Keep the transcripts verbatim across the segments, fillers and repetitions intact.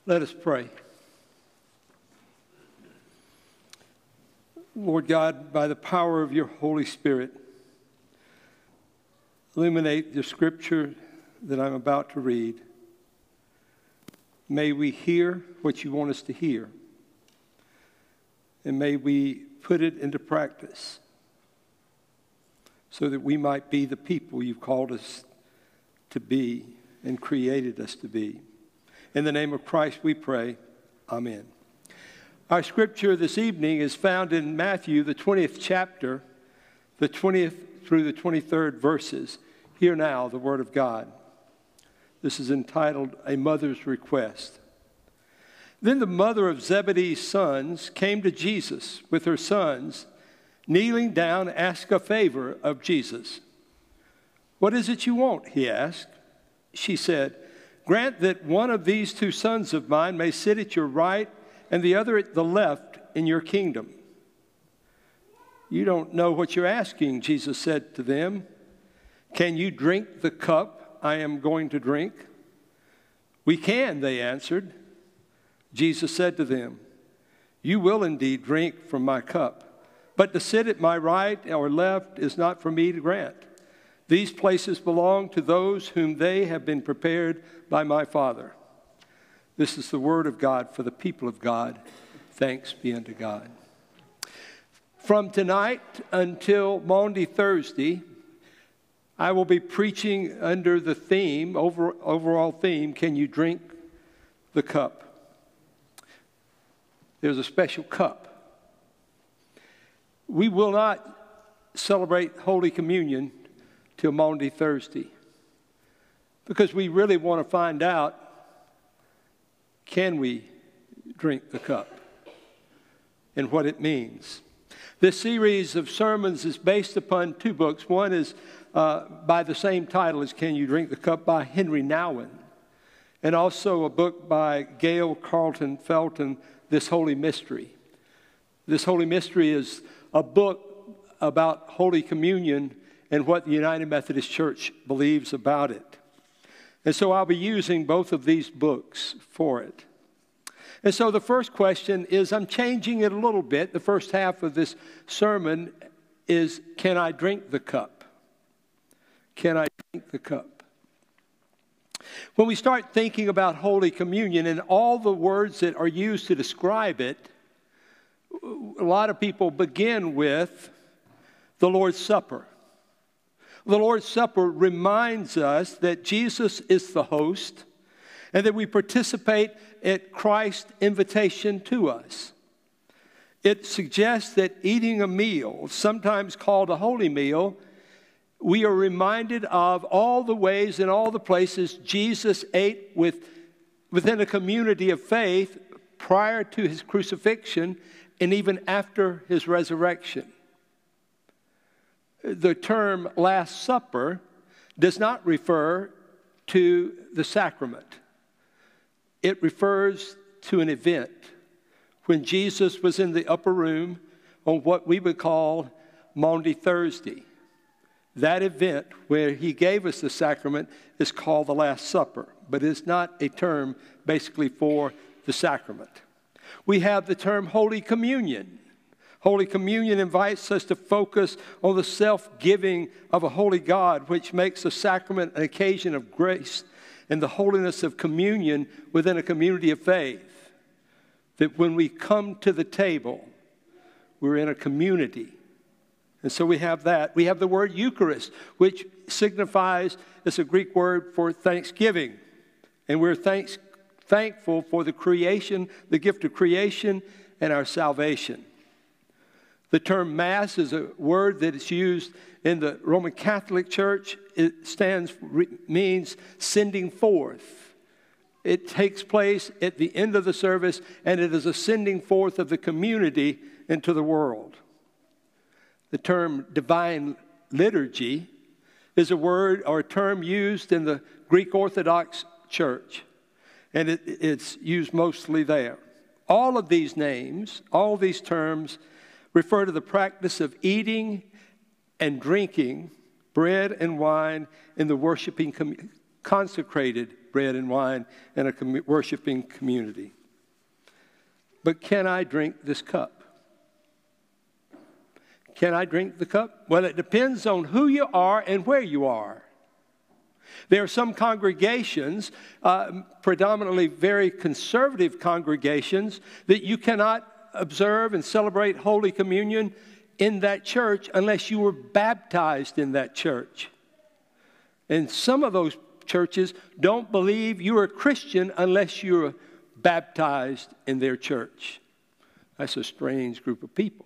Let us pray. Lord God, by the power of your Holy Spirit, illuminate the scripture that I'm about to read. May we hear what you want us to hear, and may we put it into practice so that we might be the people you've called us to be and created us to be. In the name of Christ we pray, amen. Our scripture this evening is found in Matthew, the twentieth chapter, the twentieth through the twenty-third verses. Hear now the word of God. This is entitled, A Mother's Request. Then the mother of Zebedee's sons came to Jesus with her sons, kneeling down, asked a favor of Jesus. What is it you want? He asked. She said, grant that one of these two sons of mine may sit at your right and the other at the left in your kingdom. You don't know what you're asking, Jesus said to them. Can you drink the cup I am going to drink? We can, they answered. Jesus said to them, you will indeed drink from my cup, but to sit at my right or left is not for me to grant. These places belong to those whom they have been prepared by my Father. This is the word of God for the people of God. Thanks be unto God. From tonight until Maundy Thursday, I will be preaching under the theme, over, overall theme, can you drink the cup? There's a special cup. We will not celebrate Holy Communion till Maundy Thursday because we really want to find out, can we drink the cup and what it means. This series of sermons is based upon two books. One is uh, by the same title as Can You Drink the Cup by Henry Nouwen, and also a book by Gail Carlton Felton, This Holy Mystery. This Holy Mystery is a book about Holy Communion and what the United Methodist Church believes about it. And so I'll be using both of these books for it. And so the first question is, I'm changing it a little bit. The first half of this sermon is, can I drink the cup? Can I drink the cup? When we start thinking about Holy Communion and all the words that are used to describe it, a lot of people begin with the Lord's Supper. The Lord's Supper reminds us that Jesus is the host and that we participate at Christ's invitation to us. It suggests that eating a meal, sometimes called a holy meal, we are reminded of all the ways and all the places Jesus ate with, within a community of faith prior to his crucifixion and even after his resurrection. The term Last Supper does not refer to the sacrament. It refers to an event when Jesus was in the upper room on what we would call Maundy Thursday. That event where he gave us the sacrament is called the Last Supper, but it's not a term basically for the sacrament. We have the term Holy Communion. Holy Communion invites us to focus on the self-giving of a holy God, which makes the sacrament an occasion of grace and the holiness of communion within a community of faith. That when we come to the table, we're in a community. And so we have that. We have the word Eucharist, which signifies, it's a Greek word for thanksgiving. And we're thanks, thankful for the creation, the gift of creation and our salvation. The term Mass is a word that is used in the Roman Catholic Church. It stands, means sending forth. It takes place at the end of the service, and it is a sending forth of the community into the world. The term divine liturgy is a word or a term used in the Greek Orthodox Church, and it, it's used mostly there. All of these names, all these terms, refer to the practice of eating and drinking bread and wine in the worshiping com consecrated bread and wine in a com- worshiping community. But can I drink this cup? Can I drink the cup? Well, it depends on who you are and where you are. There are some congregations, uh, predominantly very conservative congregations, that you cannot observe and celebrate Holy Communion in that church unless you were baptized in that church. And some of those churches don't believe you're a Christian unless you're baptized in their church. That's a strange group of people.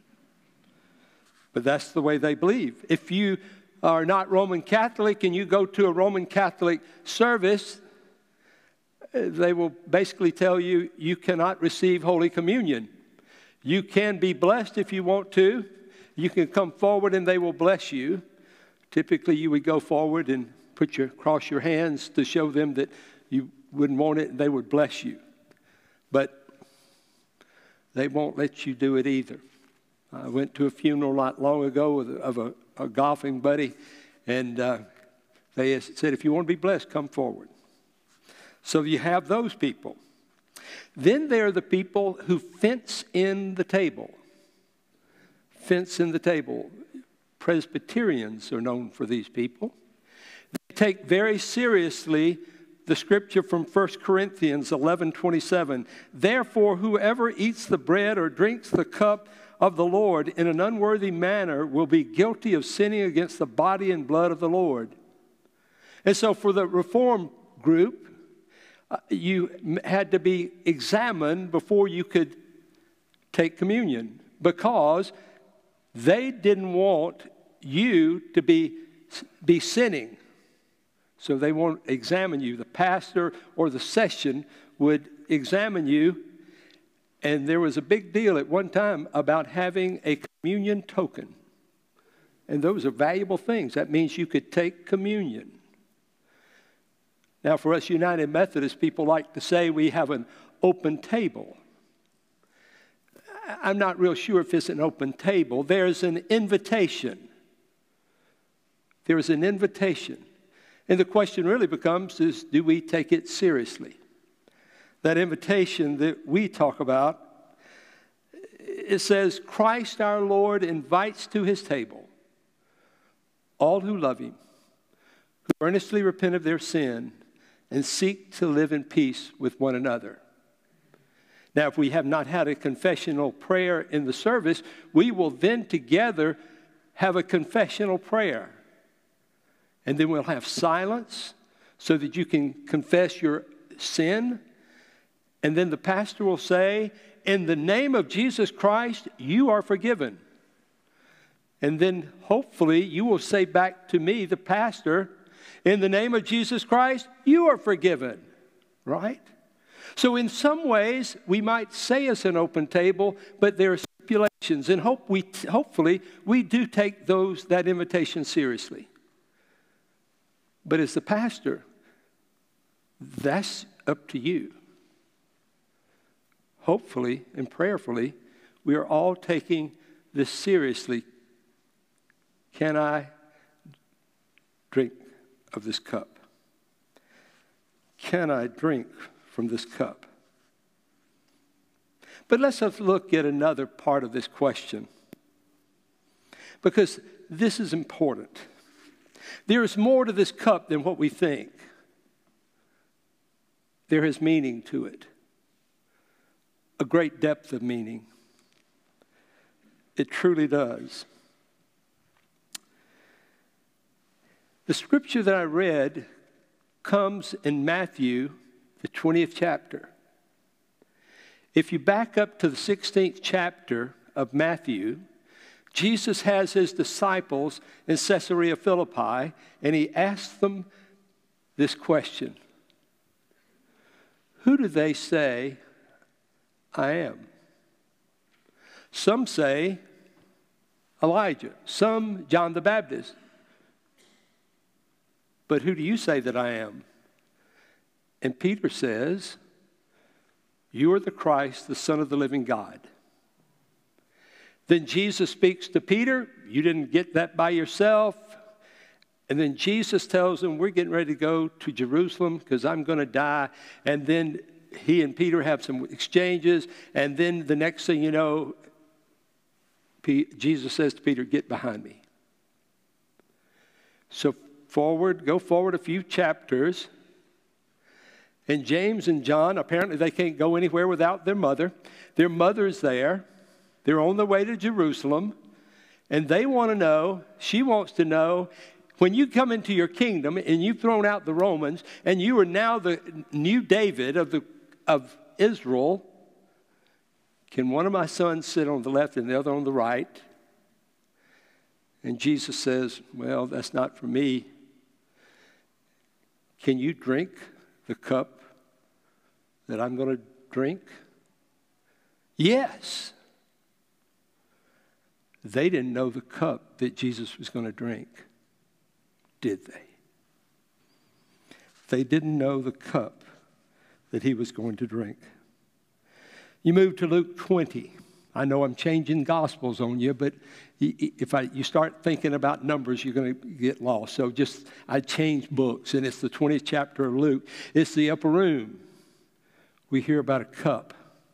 But that's the way they believe. If you are not Roman Catholic and you go to a Roman Catholic service, they will basically tell you you cannot receive Holy Communion. You can be blessed if you want to. You can come forward and they will bless you. Typically, you would go forward and put your cross your hands to show them that you wouldn't want it and they would bless you. But they won't let you do it either. I went to a funeral not long ago of a, a golfing buddy, and uh, they said, if you want to be blessed, come forward. So you have those people. Then there are the people who fence in the table. Fence in the table. Presbyterians are known for these people. They take very seriously the scripture from First Corinthians eleven twenty-seven. Therefore, whoever eats the bread or drinks the cup of the Lord in an unworthy manner will be guilty of sinning against the body and blood of the Lord. And so for the Reform group, uh, you had to be examined before you could take communion, because they didn't want you to be, be sinning. So they won't examine you. The pastor or the session would examine you. And there was a big deal at one time about having a communion token. And those are valuable things. That means you could take communion. Now, for us United Methodists, people like to say we have an open table. I'm not real sure if it's an open table. There's an invitation. There is an invitation. And the question really becomes is, do we take it seriously? That invitation that we talk about, it says, Christ our Lord invites to his table all who love him, who earnestly repent of their sin and seek to live in peace with one another. Now, if we have not had a confessional prayer in the service, we will then together have a confessional prayer. And then we'll have silence so that you can confess your sin. And then the pastor will say, in the name of Jesus Christ, you are forgiven. And then hopefully you will say back to me, the pastor, in the name of Jesus Christ, you are forgiven. Right? So in some ways, we might say it's an open table, but there are stipulations. And hope we, hopefully we do take those, that invitation seriously. But as the pastor, that's up to you. Hopefully and prayerfully, we are all taking this seriously. Can I drink of this cup? Can I drink from this cup? But let's look at another part of this question, because this is important. There is more to this cup than what we think. There is meaning to it. A great depth of meaning. It truly does. The scripture that I read comes in Matthew, the twentieth chapter. If you back up to the sixteenth chapter of Matthew, Jesus has his disciples in Caesarea Philippi, and he asks them this question. Who do they say I am? Some say Elijah, some John the Baptist. But who do you say that I am? And Peter says, you are the Christ, the Son of the living God. Then Jesus speaks to Peter. You didn't get that by yourself. And then Jesus tells them, we're getting ready to go to Jerusalem because I'm going to die. And then he and Peter have some exchanges. And then the next thing you know, Jesus says to Peter, get behind me. So forward, go forward a few chapters. And James and John, apparently they can't go anywhere without their mother. Their mother's there. They're on their way to Jerusalem. And they want to know, she wants to know, when you come into your kingdom and you've thrown out the Romans and you are now the new David of, the, of Israel, can one of my sons sit on the left and the other on the right? And Jesus says, well, that's not for me. Can you drink the cup that I'm going to drink? Yes. They didn't know the cup that Jesus was going to drink, did they? They didn't know the cup that he was going to drink. You move to Luke twenty. I know I'm changing gospels on you, but if I, you start thinking about numbers, you're going to get lost. So just, I changed books, and it's the twentieth chapter of Luke. It's the upper room. We hear about a cup.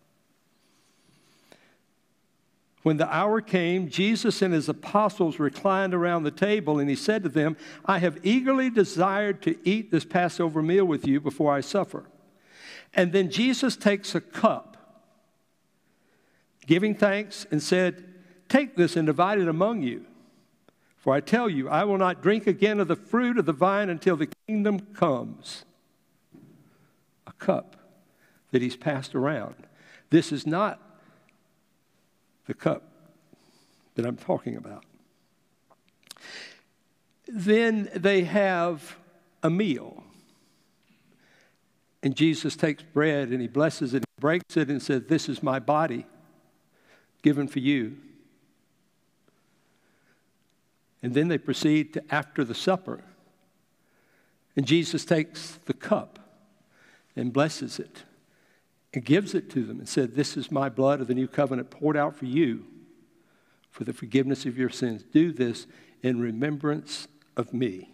When the hour came, Jesus and his apostles reclined around the table, and he said to them, I have eagerly desired to eat this Passover meal with you before I suffer. And then Jesus takes a cup, giving thanks, and said, take this and divide it among you. For I tell you, I will not drink again of the fruit of the vine until the kingdom comes. A cup that he's passed around. This is not the cup that I'm talking about. Then they have a meal. And Jesus takes bread and he blesses it, breaks it, and says, this is my body given for you. And then they proceed to after the supper. And Jesus takes the cup and blesses it and gives it to them and said, this is my blood of the new covenant poured out for you for the forgiveness of your sins. Do this in remembrance of me.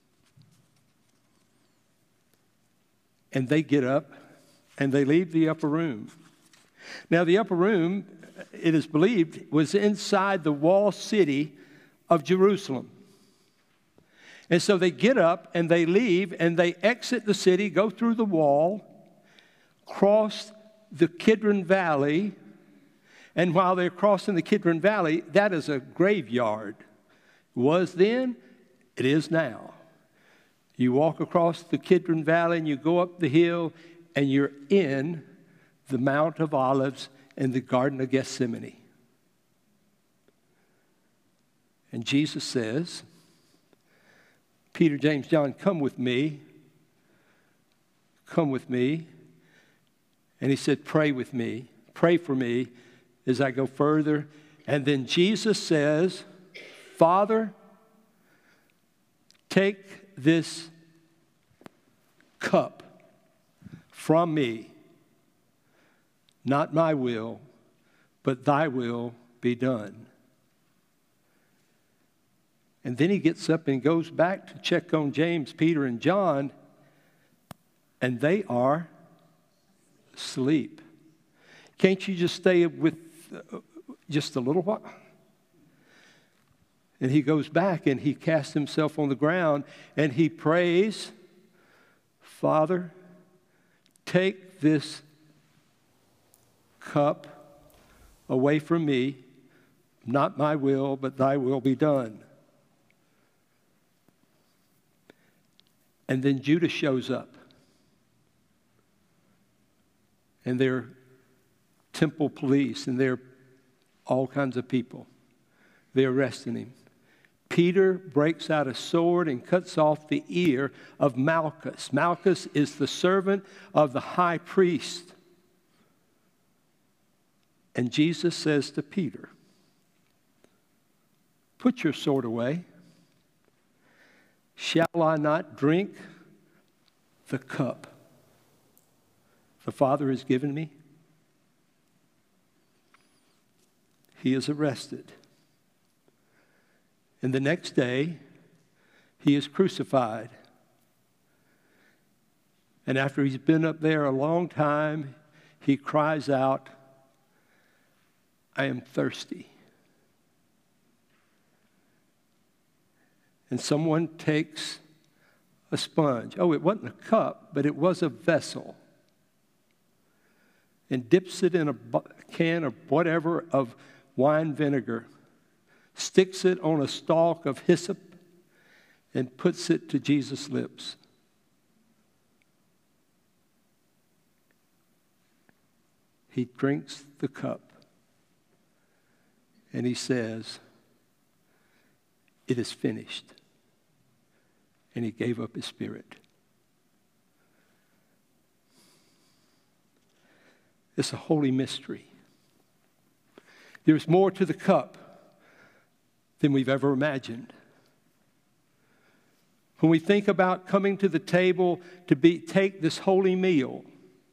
And they get up and they leave the upper room. Now, the upper room, it is believed, was inside the walled city of Jerusalem. And so they get up and they leave and they exit the city, go through the wall, cross the Kidron Valley, and while they're crossing the Kidron Valley, that is a graveyard. It was then, it is now. You walk across the Kidron Valley and you go up the hill and you're in the Mount of Olives and the Garden of Gethsemane. And Jesus says, Peter, James, John, come with me. Come with me. And he said, pray with me. Pray for me as I go further. And then Jesus says, Father, take this cup from me. Not my will, but thy will be done. And then he gets up and goes back to check on James, Peter, and John, and they are asleep. Can't you just stay with uh, just a little while? And he goes back and he casts himself on the ground and he prays, Father, take this cup away from me. Not my will, but thy will be done. And then Judas shows up. And they're temple police, and they're all kinds of people. They're arresting him. Peter breaks out a sword and cuts off the ear of Malchus. Malchus is the servant of the high priest. And Jesus says to Peter, put your sword away. Shall I not drink the cup the Father has given me? He is arrested. And the next day, he is crucified. And after he's been up there a long time, he cries out, I am thirsty. And someone takes a sponge. Oh, it wasn't a cup, but it was a vessel. And dips it in a can of whatever of wine vinegar, sticks it on a stalk of hyssop, and puts it to Jesus' lips. He drinks the cup, and he says, it is finished. And he gave up his spirit. It's a holy mystery. There's more to the cup than we've ever imagined. When we think about coming to the table to be, take this holy meal,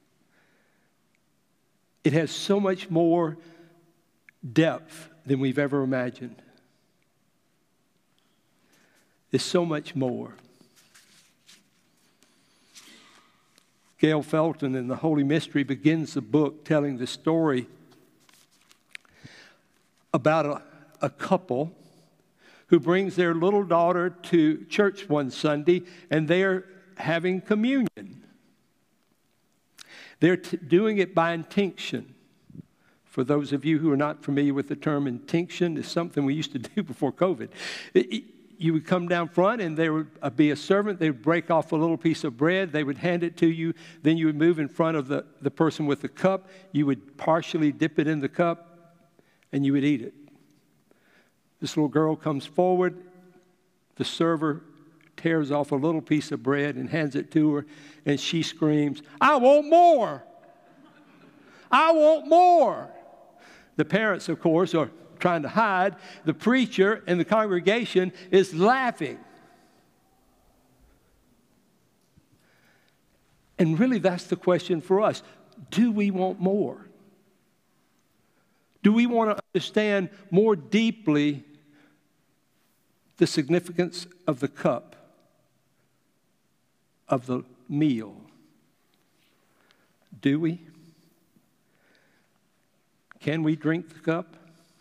it has so much more depth than we've ever imagined. It's so much more. Gail Felton in The Holy Mystery begins the book telling the story about a, a couple who brings their little daughter to church one Sunday, and they're having communion. They're t- doing it by intinction. For those of you who are not familiar with the term intinction, it's something we used to do before COVID. It, it, You would come down front, and there would be a servant. They would break off a little piece of bread. They would hand it to you. Then you would move in front of the, the person with the cup. You would partially dip it in the cup, and you would eat it. This little girl comes forward. The server tears off a little piece of bread and hands it to her, and she screams, I want more. I want more. The parents, of course, are trying to hide. The preacher and the congregation is laughing. And really, that's the question for us. Do we want more? Do we want to understand more deeply the significance of the cup, of the meal? Do we? Can we drink the cup?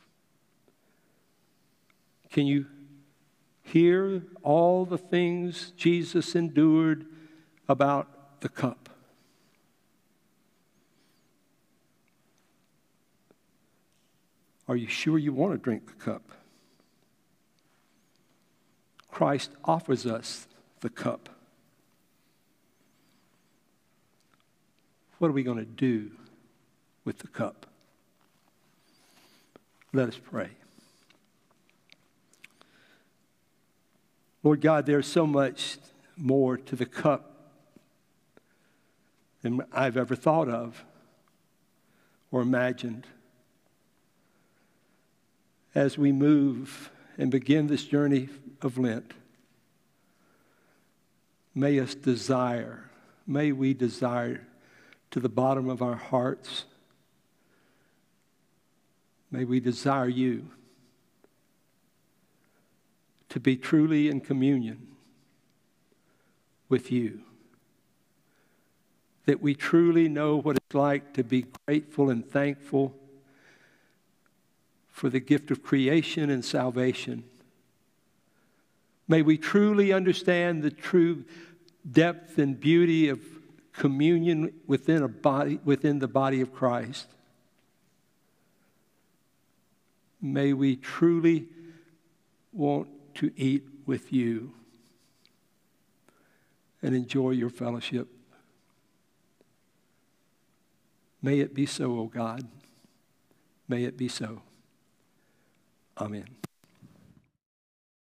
Can you hear all the things Jesus endured about the cup? Are you sure you want to drink the cup? Christ offers us the cup. What are we going to do with the cup? Let us pray. Lord God, there's so much more to the cup than I've ever thought of or imagined. As we move and begin this journey of Lent, may us desire, may we desire to the bottom of our hearts, may we desire you to be truly in communion with you. That we truly know what it's like to be grateful and thankful for the gift of creation and salvation. May we truly understand the true depth and beauty of communion within a body, within the body of Christ. May we truly want to eat with you and enjoy your fellowship. May it be so, O God. May it be so. Amen.